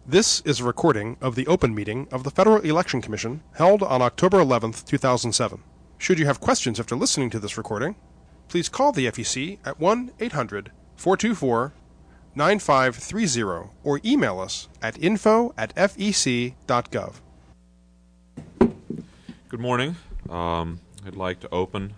This is a recording of the open meeting of the Federal Election Commission held on October 11th, 2007. Should you have questions after listening to this recording, please call the FEC at 1-800-424-9530 or email us at info@fec.gov. Good morning. I'd like to open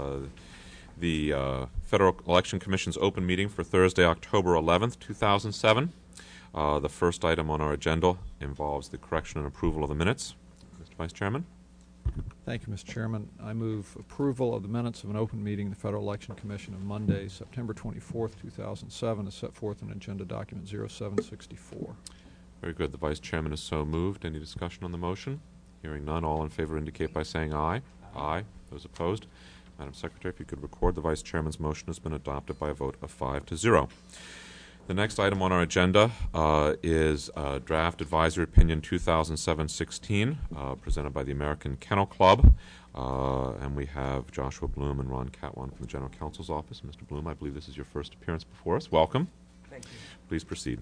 the Federal Election Commission's open meeting for Thursday, October 11th, 2007. The first item on our agenda involves the correction and approval of the minutes. Mr. Vice Chairman. Thank you, Mr. Chairman. I move approval of the minutes of an open meeting of the Federal Election Commission of Monday, September 24th, 2007, as set forth in Agenda Document 0764. Very good. The Vice Chairman is so moved. Any discussion on the motion? Hearing none, all in favor indicate by saying aye. Aye. Those opposed? Madam Secretary, if you could record the Vice Chairman's motion has been adopted by a vote of 5-0. The next item on our agenda is Draft Advisory Opinion 2007-16, presented by the American Kennel Club. And we have Joshua Bloom and Ron Catwan from the General Counsel's Office. Mr. Bloom, I believe this is your first appearance before us. Welcome. Thank you. Please proceed.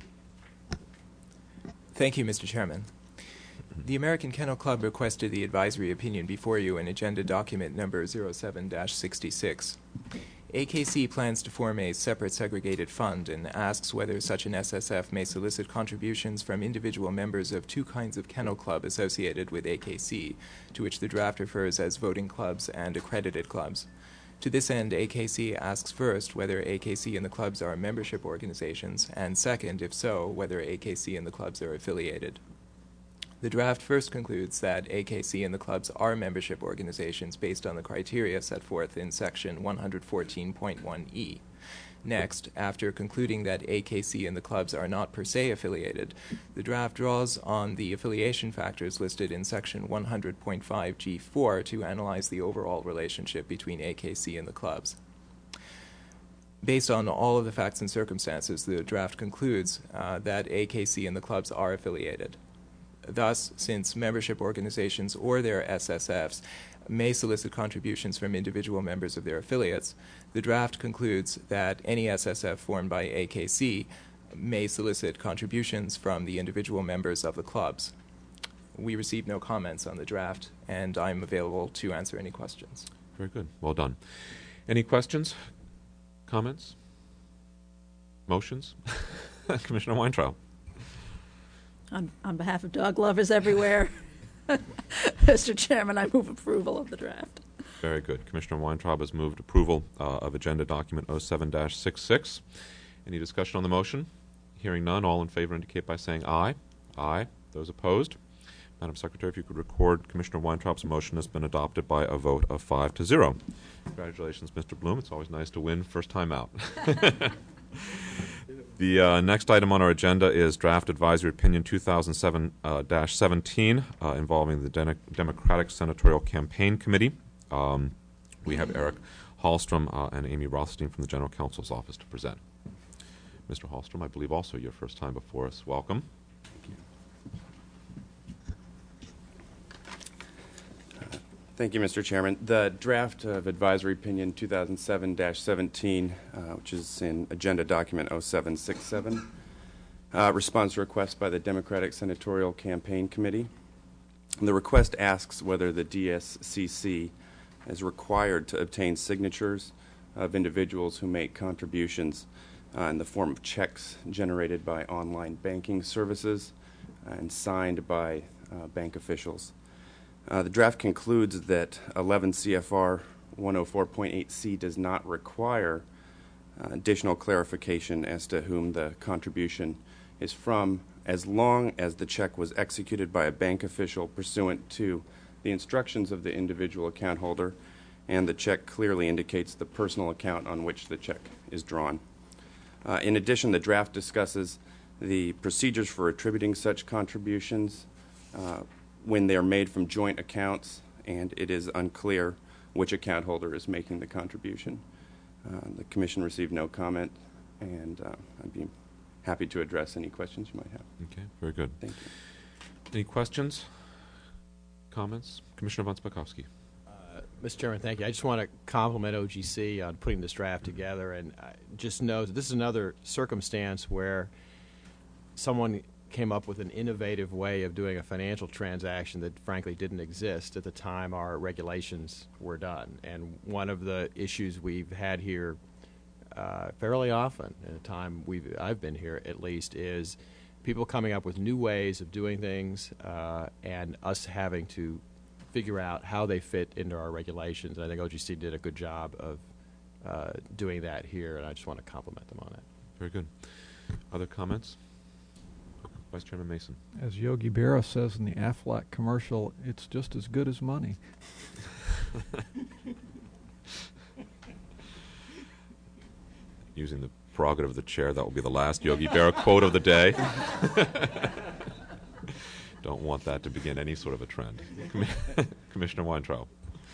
Thank you, Mr. Chairman. The American Kennel Club requested the advisory opinion before you in Agenda Document Number 07-66. AKC plans to form a separate segregated fund and asks whether such an SSF may solicit contributions from individual members of two kinds of kennel club associated with AKC, to which the draft refers as voting clubs and accredited clubs. To this end, AKC asks first whether AKC and the clubs are membership organizations, and second, if so, whether AKC and the clubs are affiliated. The draft first concludes that AKC and the clubs are membership organizations based on the criteria set forth in Section 114.1e. Next, after concluding that AKC and the clubs are not per se affiliated, the draft draws on the affiliation factors listed in Section 100.5g4 to analyze the overall relationship between AKC and the clubs. Based on all of the facts and circumstances, the draft concludes that AKC and the clubs are affiliated. Thus, since membership organizations or their SSFs may solicit contributions from individual members of their affiliates, the draft concludes that any SSF formed by AKC may solicit contributions from the individual members of the clubs. We received no comments on the draft, and I'm available to answer any questions. Very good. Well done. Any questions? Comments? Motions? Commissioner Weintraub. On behalf of dog lovers everywhere, Mr. Chairman, I move approval of the draft. Very good. Commissioner Weintraub has moved approval of Agenda Document 07-66. Any discussion on the motion? Hearing none, all in favor indicate by saying aye. Aye. Those opposed? Madam Secretary, if you could record Commissioner Weintraub's motion has been adopted by a vote of 5-0. Congratulations, Mr. Bloom. It's always nice to win first time out. The next item on our agenda is Draft Advisory Opinion 2007-17 involving the Democratic Senatorial Campaign Committee. We have Eric Hallstrom and Amy Rothstein from the General Counsel's Office to present. Mr. Hallstrom, I believe also your first time before us. Welcome. Thank you, Mr. Chairman. The draft of Advisory Opinion 2007-17, which is in Agenda Document 0767, responds to requests by the Democratic Senatorial Campaign Committee. And the request asks whether the DSCC is required to obtain signatures of individuals who make contributions in the form of checks generated by online banking services and signed by bank officials. The draft concludes that 11 CFR 104.8c does not require additional clarification as to whom the contribution is from, as long as the check was executed by a bank official pursuant to the instructions of the individual account holder, and the check clearly indicates the personal account on which the check is drawn. In addition, the draft discusses the procedures for attributing such contributions when they are made from joint accounts, and it is unclear which account holder is making the contribution. The Commission received no comment, and I'd be happy to address any questions you might have. Okay, very good. Thank you. Any questions, comments? Commissioner von Spakovsky. Mr. Chairman, thank you. I just want to compliment OGC on putting this draft together, and just know that this is another circumstance where someone came up with an innovative way of doing a financial transaction that frankly didn't exist at the time our regulations were done. And one of the issues we've had here fairly often in the time I've been here at least is people coming up with new ways of doing things and us having to figure out how they fit into our regulations. And I think OGC did a good job of doing that here, and I just want to compliment them on that. Very good. Other comments? Vice Chairman Mason. As Yogi Berra says in the Aflac commercial, it's just as good as money. Using the prerogative of the chair, that will be the last Yogi Berra quote of the day. Don't want that to begin any sort of a trend. Commissioner Weintraub.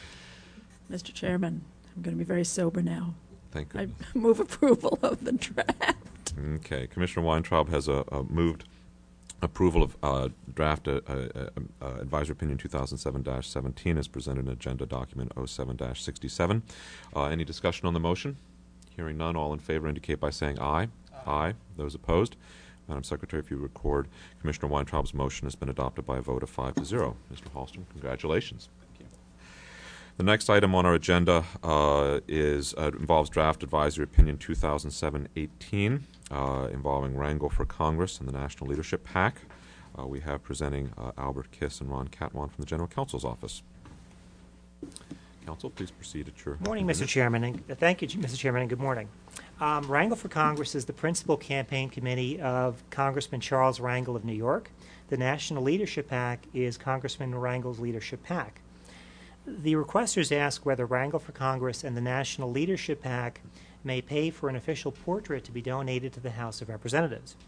Mr. Chairman, I'm going to be very sober now. Thank I goodness. move approval of the draft. Okay. Commissioner Weintraub has moved approval of draft advisory opinion 2007-17 as presented in agenda document 07-67. Any discussion on the motion? Hearing none, all in favor indicate by saying aye. Aye. Those opposed? Madam Secretary, if you record, Commissioner Weintraub's motion has been adopted by a vote of 5-0. Mr. Halston, congratulations. Thank you. The next item on our agenda involves draft advisory opinion 2007-18 involving Wrangle for Congress and the National Leadership PAC. We have presenting Albert Kiss and Ron Catwan from the General Counsel's Office. Counsel, please proceed at your Morning, Mr. Chairman. And thank you, Mr. Chairman, and good morning. Wrangle for Congress is the principal campaign committee of Congressman Charles Wrangle of New York. The National Leadership PAC is Congressman Wrangle's Leadership PAC. The requesters ask whether Wrangle for Congress and the National Leadership PAC may pay for an official portrait to be donated to the House of Representatives.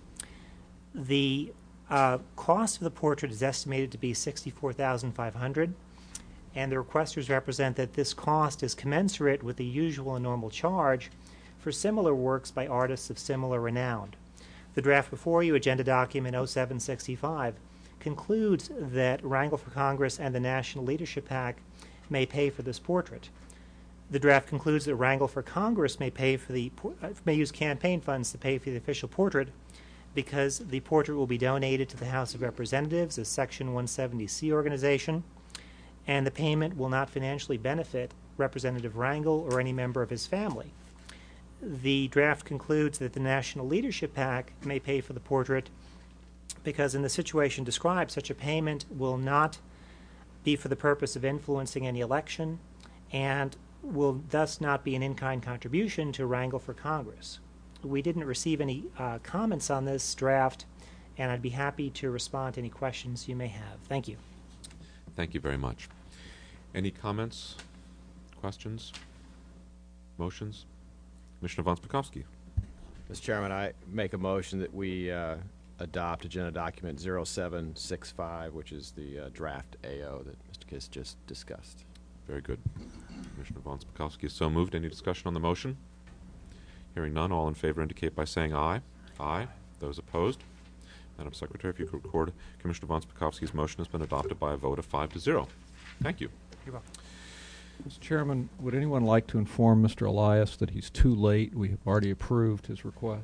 The cost of the portrait is estimated to be $64,500. And the requesters represent that this cost is commensurate with the usual and normal charge for similar works by artists of similar renown. The draft before you, Agenda Document 0765, concludes that Wrangle for Congress and the National Leadership PAC may pay for this portrait. The draft concludes that Wrangle for Congress may use campaign funds to pay for the official portrait because the portrait will be donated to the House of Representatives, a Section 170C organization, and the payment will not financially benefit Representative Wrangle or any member of his family. The draft concludes that the National Leadership PAC may pay for the portrait because in the situation described, such a payment will not be for the purpose of influencing any election and will thus not be an in-kind contribution to Wrangle for Congress. We didn't receive any comments on this draft, and I'd be happy to respond to any questions you may have. Thank you. Thank you very much. Any comments, questions, motions? Commissioner Von Spakovsky. Mr. Chairman, I make a motion that we adopt Agenda Document 0765, which is the draft AO that Mr. Kiss just discussed. Very good. Commissioner Von Spakovsky is so moved. Any discussion on the motion? Hearing none, all in favor indicate by saying aye. Aye. Those opposed? Madam Secretary, if you could record, Commissioner Von Spakovsky's motion has been adopted by a vote of 5-0. Thank you. You're welcome. Mr. Chairman, would anyone like to inform Mr. Elias that he's too late? We have already approved his request.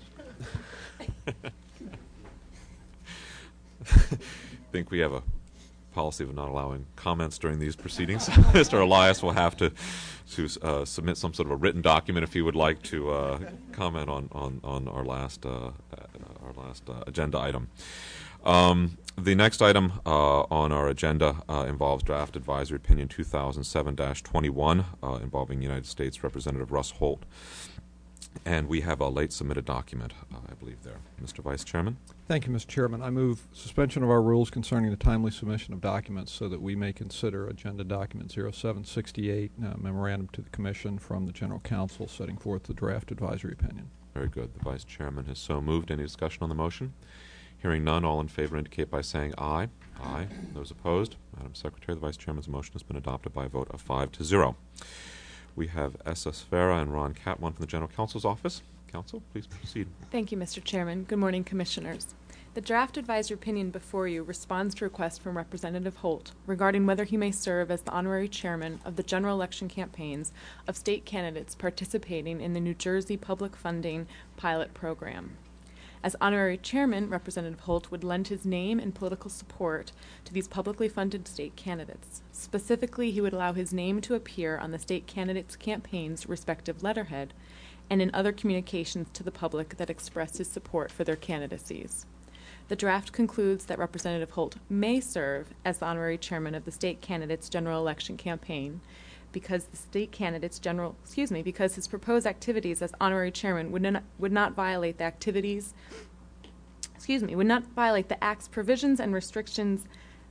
I think we have a policy of not allowing comments during these proceedings. Mr. Elias will have to submit some sort of a written document if he would like to comment on our last agenda item. The next item on our agenda involves draft advisory opinion 2007-21 involving United States Representative Russ Holt. And we have a late submitted document, I believe, there. Mr. Vice Chairman? Thank you, Mr. Chairman. I move suspension of our rules concerning the timely submission of documents so that we may consider Agenda Document 0768, memorandum to the Commission from the General Counsel setting forth the draft advisory opinion. Very good. The Vice Chairman has so moved. Any discussion on the motion? Hearing none, all in favor indicate by saying aye. Aye. Those opposed? Madam Secretary, the Vice Chairman's motion has been adopted by a vote of 5-0. We have S.S. Farah and Ron Catwan from the General Counsel's Office. Counsel, please proceed. Thank you, Mr. Chairman. Good morning, Commissioners. The draft advisory opinion before you responds to a request from Representative Holt regarding whether he may serve as the honorary chairman of the general election campaigns of state candidates participating in the New Jersey Public Funding Pilot Program. As honorary chairman, Representative Holt would lend his name and political support to these publicly funded state candidates. Specifically, he would allow his name to appear on the state candidates' campaigns' respective letterhead and in other communications to the public that express his support for their candidacies. The draft concludes that Representative Holt may serve as the honorary chairman of the state candidates' general election campaign because because his proposed activities as honorary chairman would not violate the Act's provisions and restrictions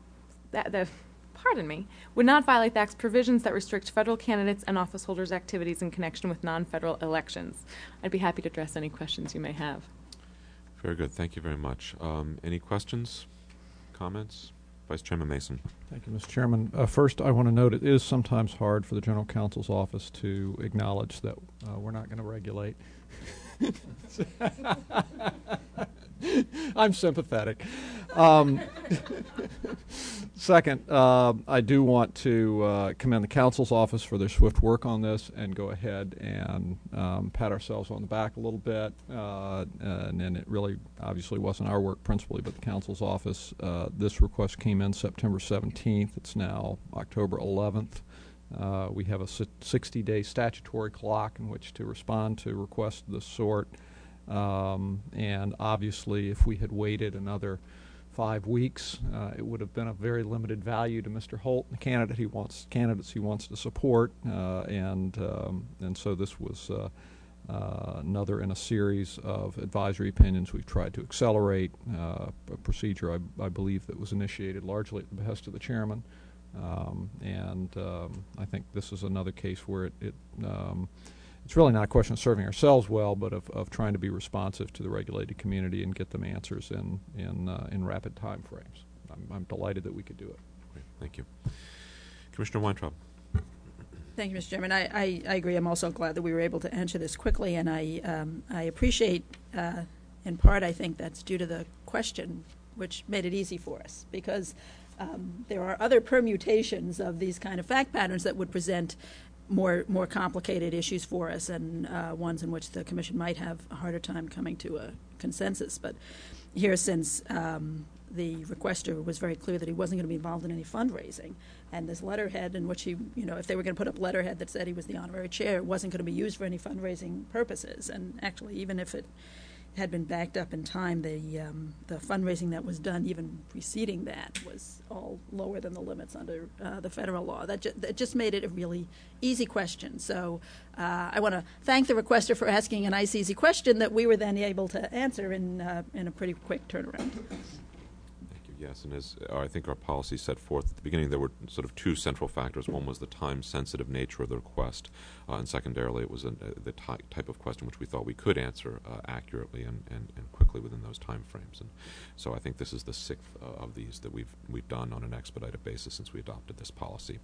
would not violate the Act's provisions that restrict federal candidates and office holders' activities in connection with non-federal elections. I'd be happy to address any questions you may have. Very good. Thank you very much. Any questions, comments? Vice Chairman Mason. Thank you, Mr. Chairman. First, I want to note it is sometimes hard for the General Counsel's office to acknowledge that we're not going to regulate. I'm sympathetic. Second, I do want to commend the Counsel's office for their swift work on this and go ahead and pat ourselves on the back a little bit. And it really obviously wasn't our work principally, but the Counsel's office. This request came in September 17th. It's now October 11th. We have a 60-day statutory clock in which to respond to requests of this sort. And obviously, if we had waited another 5 weeks, it would have been of very limited value to Mr. Holt, the candidates he wants to support, and so this was another in a series of advisory opinions. We've tried to accelerate a procedure I believe that was initiated largely at the behest of the chairman, and I think this is another case where it's really not a question of serving ourselves well, but of trying to be responsive to the regulated community and get them answers in rapid time frames. I'm delighted that we could do it. Great. Thank you. Commissioner Weintraub. Thank you, Mr. Chairman. I agree. I'm also glad that we were able to answer this quickly, and I appreciate, in part, I think that's due to the question, which made it easy for us, because there are other permutations of these kind of fact patterns that would present more complicated issues for us, and ones in which the Commission might have a harder time coming to a consensus. But here, since the requester was very clear that he wasn't going to be involved in any fundraising, and this letterhead in which he, if they were going to put up letterhead that said he was the honorary chair, it wasn't going to be used for any fundraising purposes. And actually, even if it had been backed up in time, the fundraising that was done even preceding that was all lower than the limits under the federal law. That just made it a really easy question. So I want to thank the requester for asking a nice, easy question that we were then able to answer in a pretty quick turnaround. Thank you. Yes, and as I think our policy set forth at the beginning, there were sort of two central factors. One was the time-sensitive nature of the request, and secondarily, it was the type of question which we thought we could answer accurately and quickly within those time frames. And so I think this is the sixth of these that we've done on an expedited basis since we adopted this policy.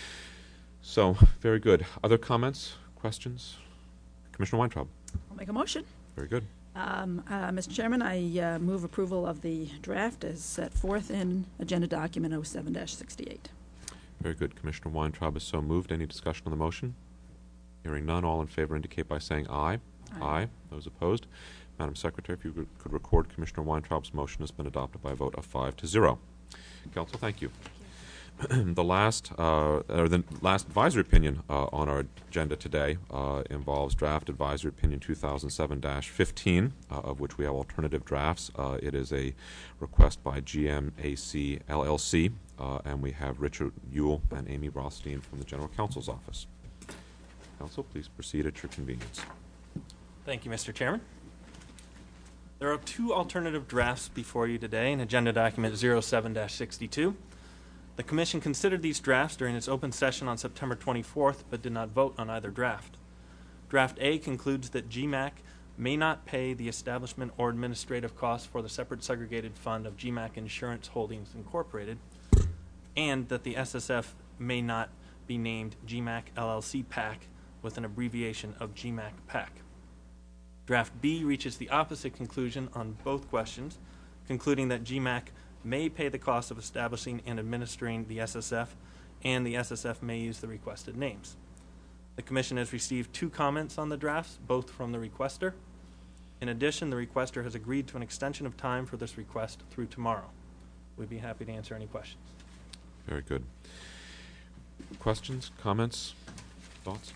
So, very good. Other comments, questions? Commissioner Weintraub. I'll make a motion. Very good. Mr. Chairman, I move approval of the draft as set forth in Agenda Document 07-68. Very good. Commissioner Weintraub is so moved. Any discussion on the motion? Hearing none, all in favor indicate by saying aye. Aye. Those opposed? Madam Secretary, if you could record Commissioner Weintraub's motion has been adopted by a vote of 5-0. Council, thank you. The last advisory opinion on our agenda today involves Draft Advisory Opinion 2007-15, of which we have alternative drafts. It is a request by GMAC LLC, and we have Richard Ewell and Amy Rothstein from the General Counsel's Office. Counsel, please proceed at your convenience. Thank you, Mr. Chairman. There are two alternative drafts before you today in Agenda Document 07-62. The Commission considered these drafts during its open session on September 24th, but did not vote on either draft. Draft A concludes that GMAC may not pay the establishment or administrative costs for the separate segregated fund of GMAC Insurance Holdings Incorporated, and that the SSF may not be named GMAC LLC PAC with an abbreviation of GMAC PAC. Draft B reaches the opposite conclusion on both questions, concluding that GMAC may pay the cost of establishing and administering the SSF, and the SSF may use the requested names. The Commission has received two comments on the drafts, both from the requester. In addition, the requester has agreed to an extension of time for this request through tomorrow. We'd be happy to answer any questions. Very good. Questions, comments, thoughts?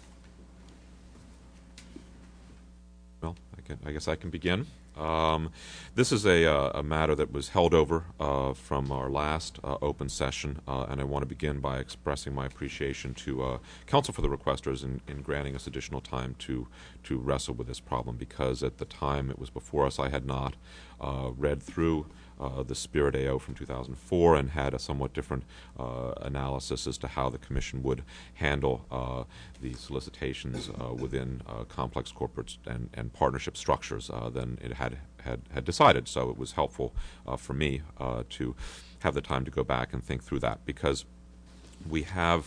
Well, I guess I can begin. This is a matter that was held over from our last open session, and I want to begin by expressing my appreciation to counsel for the requesters in granting us additional time to wrestle with this problem, because at the time it was before us, I had not read through the Spirit AO from 2004 and had a somewhat different analysis as to how the Commission would handle the solicitations within complex corporate and partnership structures than it had decided. So it was helpful for me to have the time to go back and think through that, because we have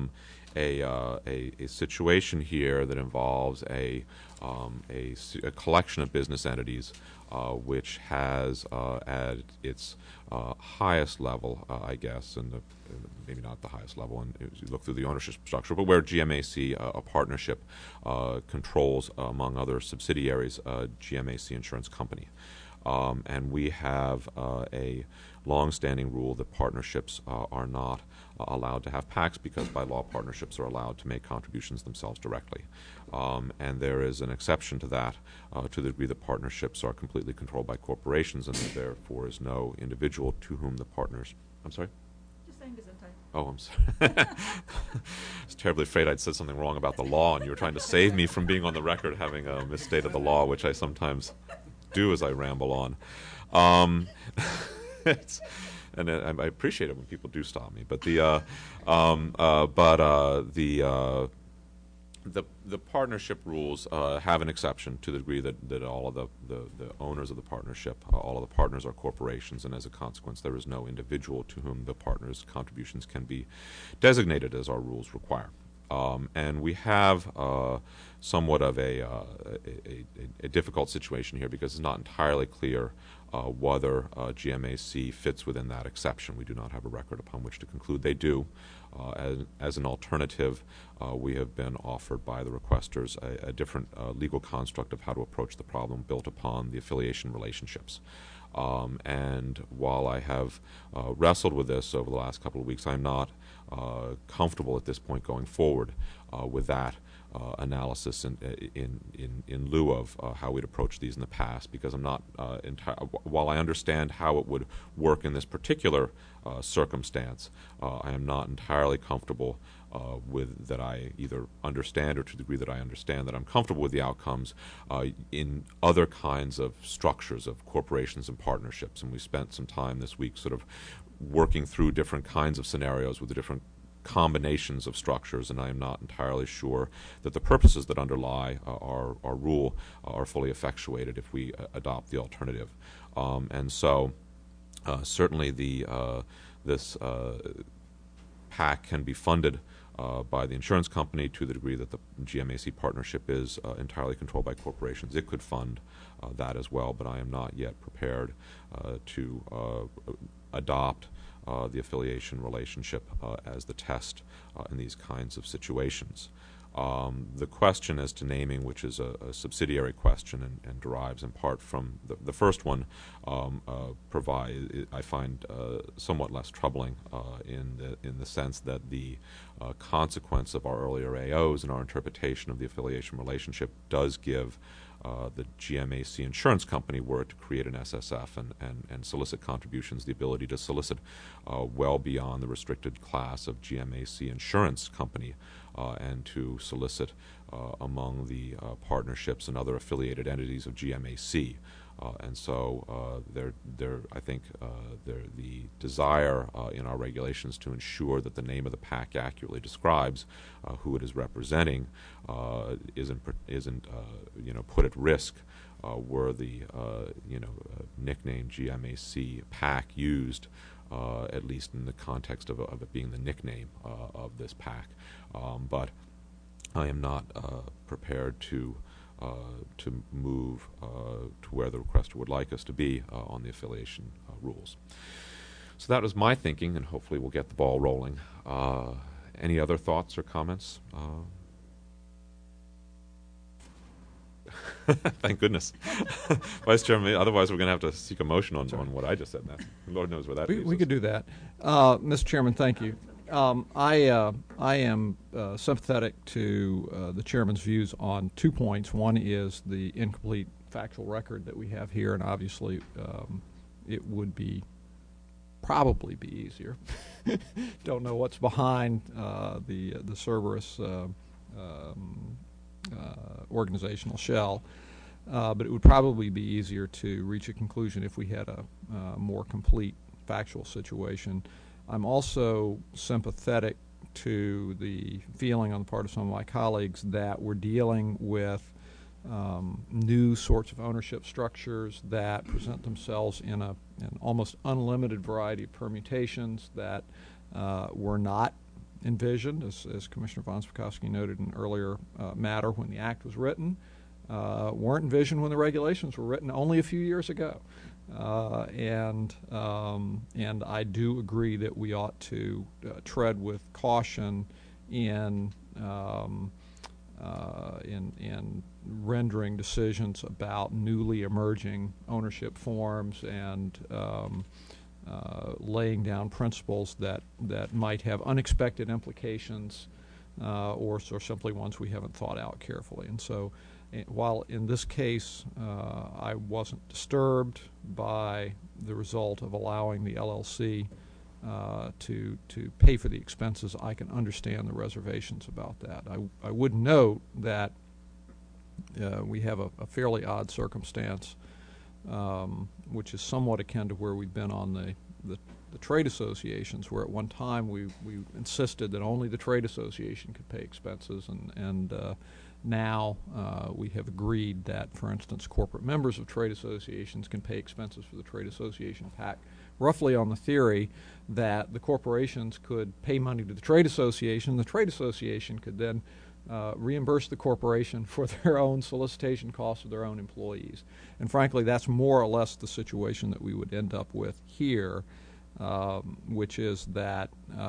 a situation here that involves a collection of business entities which has at its highest level, I guess, and maybe not the highest level, and you look through the ownership structure, but where GMAC, a partnership, controls, among other subsidiaries, GMAC Insurance Company. And we have a long-standing rule that partnerships are not allowed to have PACs, because by law partnerships are allowed to make contributions themselves directly. And there is an exception to that to the degree that partnerships are completely controlled by corporations, and there therefore is no individual to whom the partners... I'm sorry? Just saying Gesundheit. Oh, I'm sorry. I was terribly afraid I'd said something wrong about the law, and you were trying to save me from being on the record having misstated the law, which I sometimes do as I ramble on. And I appreciate it when people do stop me. But the partnership rules have an exception to the degree that all of the owners of the partnership, all of the partners are corporations, and as a consequence, there is no individual to whom the partners' contributions can be designated as our rules require. And we have somewhat of a difficult situation here, because it's not entirely clear whether GMAC fits within that exception. We do not have a record upon which to conclude they do. As an alternative, we have been offered by the requesters a different legal construct of how to approach the problem built upon the affiliation relationships. And while I have wrestled with this over the last couple of weeks, I'm not comfortable at this point going forward with that analysis in lieu of how we'd approached these in the past, because I'm not while I understand how it would work in this particular circumstance, I am not entirely comfortable with that I either understand, or to the degree that I understand that I'm comfortable with the outcomes in other kinds of structures of corporations and partnerships. And we spent some time this week sort of working through different kinds of scenarios with the different combinations of structures, and I am not entirely sure that the purposes that underlie our rule are fully effectuated if we adopt the alternative. And so certainly this PAC can be funded by the insurance company to the degree that the GMAC partnership is entirely controlled by corporations. It could fund that as well, but I am not yet prepared to adopt the affiliation relationship as the test in these kinds of situations. The question as to naming, which is a subsidiary question and derives in part from the first one, I find somewhat less troubling in the sense that the consequence of our earlier AOs and our interpretation of the affiliation relationship does give the GMAC Insurance Company, were it to create an SSF and solicit contributions, the ability to solicit well beyond the restricted class of GMAC Insurance Company and to solicit among the partnerships and other affiliated entities of GMAC. And so I think the desire in our regulations to ensure that the name of the PAC accurately describes who it is representing isn't put at risk were the nickname GMAC PAC used, at least in the context of it being the nickname of this PAC. But I am not prepared to move to where the requester would like us to be on the affiliation rules. So that was my thinking, and hopefully we'll get the ball rolling. Any other thoughts or comments? Thank goodness. Vice Chairman, otherwise we're going to have to seek a motion on what I just said. Now, Lord knows where that leaves We us. could do that. Mr. Chairman, thank you. I am sympathetic to the Chairman's views on 2 points. One is the incomplete factual record that we have here, and obviously it would probably be easier. Don't know what's behind the Cerberus organizational shell, but it would probably be easier to reach a conclusion if we had a more complete factual situation. I'm also sympathetic to the feeling on the part of some of my colleagues that we're dealing with new sorts of ownership structures that present themselves in an almost unlimited variety of permutations that were not envisioned, as Commissioner von Spakovsky noted in an earlier matter when the Act was written, weren't envisioned when the regulations were written only a few years ago. And I do agree that we ought to tread with caution in rendering decisions about newly emerging ownership forms and laying down principles that might have unexpected implications or simply ones we haven't thought out carefully. And so while in this case I wasn't disturbed by the result of allowing the LLC to pay for the expenses, I can understand the reservations about that. I would note that we have a fairly odd circumstance, which is somewhat akin to where we've been on the trade associations, where at one time we insisted that only the trade association could pay expenses, and now we have agreed that, for instance, corporate members of trade associations can pay expenses for the trade association PAC, roughly on the theory that the corporations could pay money to the trade association could then reimburse the corporation for their own solicitation costs of their own employees. And frankly, that's more or less the situation that we would end up with here, which is that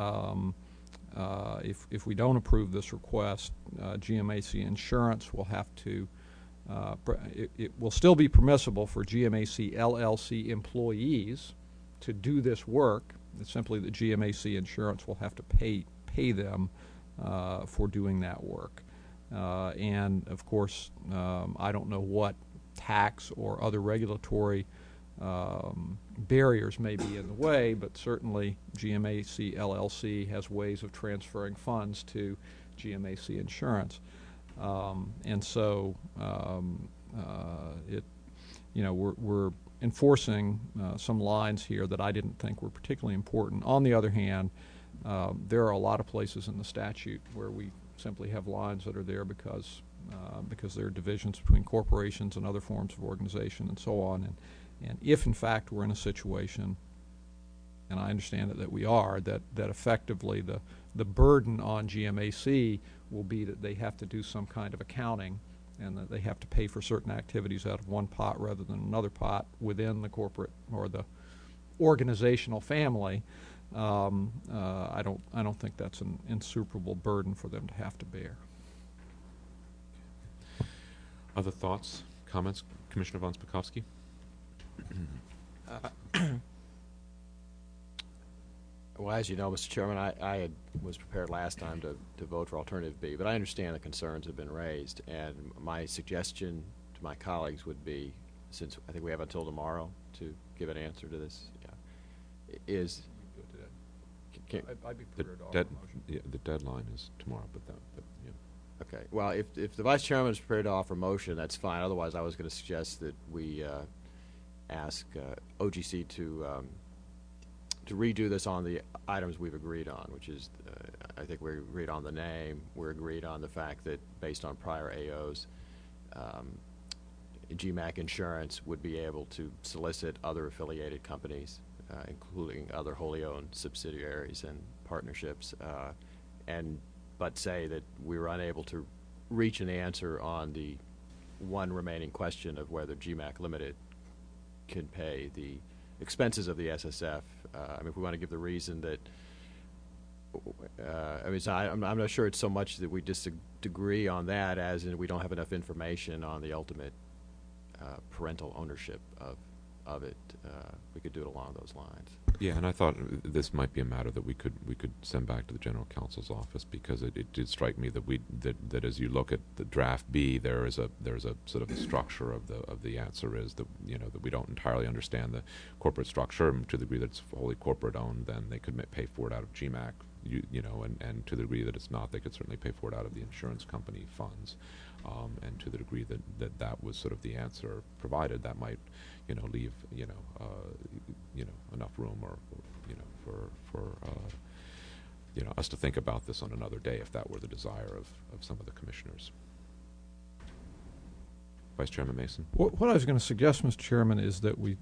if we don't approve this request, GMAC Insurance will have to, it will still be permissible for GMAC LLC employees to do this work. It's simply that GMAC Insurance will have to pay them for doing that work. And of course, I don't know what tax or other regulatory barriers may be in the way, but certainly GMAC LLC has ways of transferring funds to GMAC Insurance. And so we're enforcing some lines here that I didn't think were particularly important. On the other hand, there are a lot of places in the statute where we simply have lines that are there because there are divisions between corporations and other forms of organization and so on. And if, in fact, we're in a situation, and I understand that we are, that effectively the burden on GMAC will be that they have to do some kind of accounting and that they have to pay for certain activities out of one pot rather than another pot within the corporate or the organizational family, I don't think that's an insuperable burden for them to have to bear. Other thoughts, comments? Commissioner von Spakovsky? Well, as you know, Mr. Chairman, I was prepared last time to vote for Alternative B, but I understand the concerns have been raised, and my suggestion to my colleagues would be, since I think we have until tomorrow to give an answer to this, is... I'd be prepared to offer a motion. Yeah, the deadline is tomorrow, but yeah. Okay. Well, if the Vice Chairman is prepared to offer a motion, that's fine. Otherwise, I was going to suggest that we ask OGC to redo this on the items we've agreed on, which is, I think we agreed on the name. We're agreed on the fact that based on prior AOs, GMAC Insurance would be able to solicit other affiliated companies, including other wholly owned subsidiaries and partnerships, but say that we were unable to reach an answer on the one remaining question of whether GMAC Limited can pay the expenses of the SSF. If we want to give the reason that, I'm not sure it's so much that we disagree on that as in we don't have enough information on the ultimate parental ownership of it. We could do it along those lines. Yeah, and I thought this might be a matter that we could send back to the general counsel's office, because it did strike me that as you look at the draft B, there's a sort of a structure of the answer is that that we don't entirely understand the corporate structure, and to the degree that it's wholly corporate owned, then they could pay for it out of GMAC, and to the degree that it's not, they could certainly pay for it out of the insurance company funds, and to the degree that was sort of the answer provided, that might leave enough room or for us to think about this on another day, if that were the desire of some of the commissioners. Vice Chairman Mason. What I was going to suggest, Mr. Chairman, is that we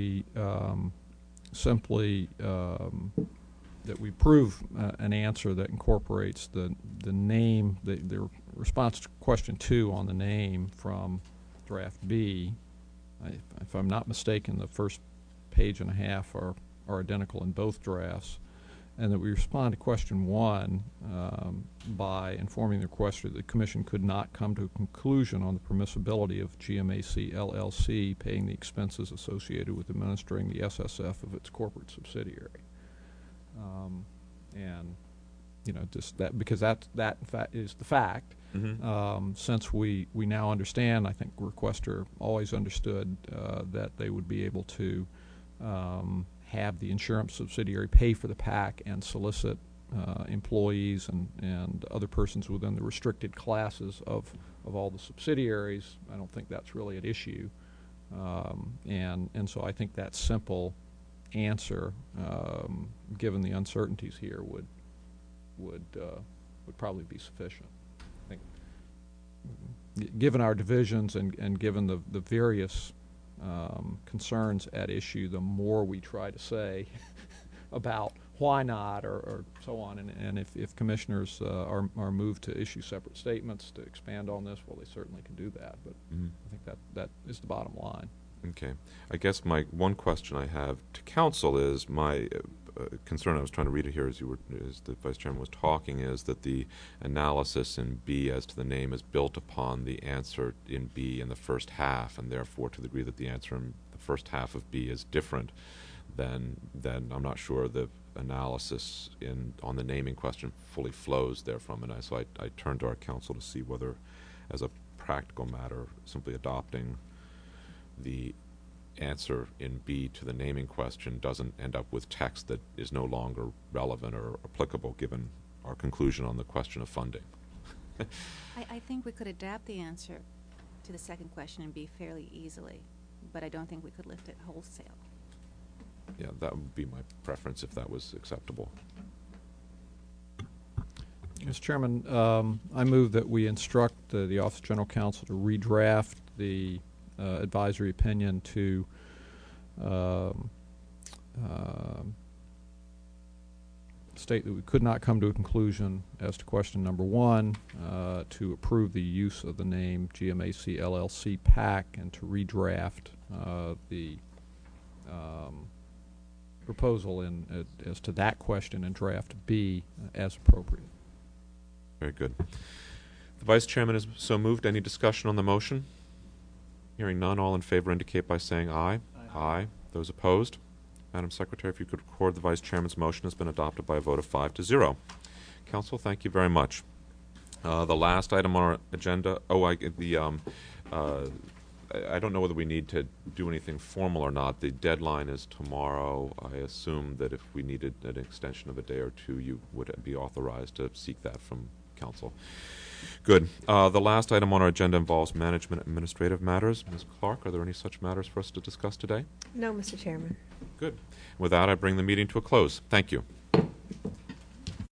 simply that we prove an answer that incorporates the name, the response to question 2 on the name from draft B. If I'm not mistaken, the first page and a half are identical in both drafts, and that we respond to question 1 by informing the requester that the Commission could not come to a conclusion on the permissibility of GMAC LLC paying the expenses associated with administering the SSF of its corporate subsidiary. And just that, because that in fact is the fact. Mm-hmm. Since we now understand, I think requester always understood that they would be able to have the insurance subsidiary pay for the PAC and solicit employees and other persons within the restricted classes of all the subsidiaries. I don't think that's really at issue, and so I think that simple answer, given the uncertainties here, would probably be sufficient. I think, given our divisions and given the various concerns at issue, the more we try to say about why not or so on, and if commissioners are moved to issue separate statements to expand on this, well, they certainly can do that, but I think that is the bottom line. Okay. I guess my one question I have to counsel is my concern. I was trying to read it here as the Vice Chairman was talking, is that the analysis in B as to the name is built upon the answer in B in the first half, and therefore to the degree that the answer in the first half of B is different, then I'm not sure the analysis on the naming question fully flows therefrom. And so I turn to our counsel to see whether, as a practical matter, simply adopting the answer in B to the naming question doesn't end up with text that is no longer relevant or applicable, given our conclusion on the question of funding. I think we could adapt the answer to the second question in B fairly easily, but I don't think we could lift it wholesale. Yeah, that would be my preference if that was acceptable. Mr. Chairman, I move that we instruct the Office of General Counsel to redraft the advisory opinion to state that we could not come to a conclusion as to question number 1, to approve the use of the name GMAC LLC PAC, and to redraft the proposal as to that question in draft B as appropriate. Very good. The Vice Chairman is so moved. Any discussion on the motion? Hearing none, all in favor indicate by saying aye. Aye. Aye. Those opposed? Madam Secretary, if you could record the Vice Chairman's motion has been adopted by a vote of 5-0. Counsel, thank you very much. The last item on our agenda, I don't know whether we need to do anything formal or not. The deadline is tomorrow. I assume that if we needed an extension of a day or two, you would be authorized to seek that from counsel. Good. The last item on our agenda involves management administrative matters. Ms. Clark, are there any such matters for us to discuss today? No, Mr. Chairman. Good. With that, I bring the meeting to a close. Thank you.